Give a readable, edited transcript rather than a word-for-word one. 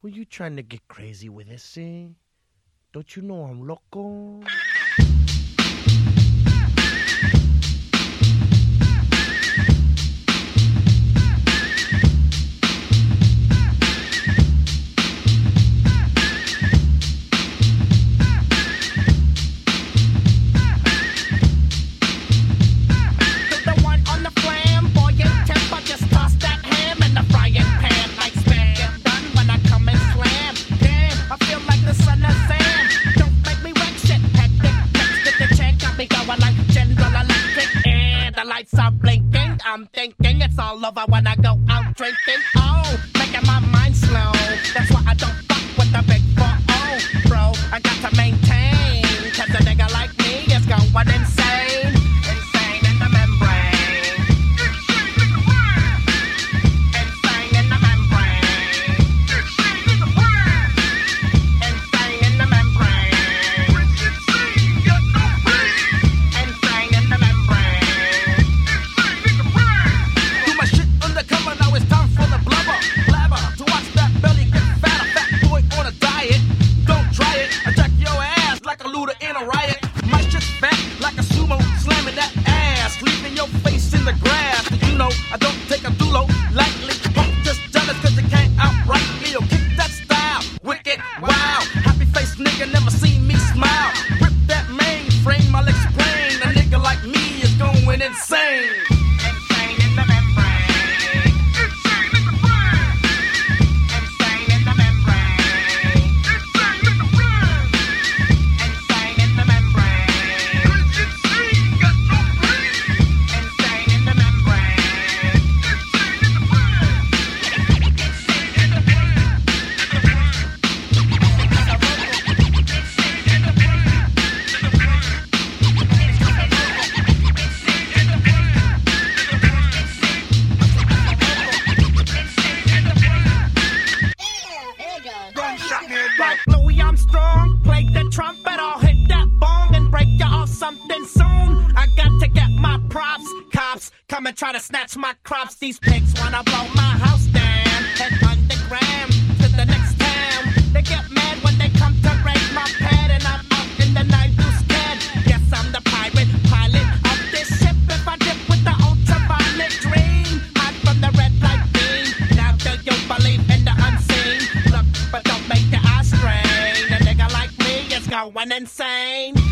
Who you trying to get crazy with this, eh? Don't you know I'm loco? I'm thinking it's all over when I go out drinking. Oh, making my mind slow. That's why I don't fuck with the big 4-0, bro. I got to maintain, cause a nigga like me is going insane. Insane in the membrane. Insane in the membrane. Insane in the brain. Insane in the membrane. Insane in the membrane. I don't take a dulo lightly. Just jealous cause you can't outright me. Or kick that style, wicked, wow. Happy face nigga never seen me smile. Rip that mainframe, I'll explain. A nigga like me is going insane. Insane in the membrane. Insane in the brain. Insane in the membrane. Insane in the brain. Insane in the membrane. Insane got no brain. Insane in the membrane. Like Louis Armstrong, play the trumpet, I'll hit that bong and break you off something soon. I got to get my props, cops come and try to snatch my crops. These pigs wanna blow my house down, head underground to the next town. They get mad when they come to raid my pad and I'm out in the night who's scared. Yes, I'm the pirate, pilot of this ship. If I dip with the ultraviolet dream, hide from the red light beam. Now do you believe in the unseen? Look, but don't make your eyes strain. A nigga like me is going insane.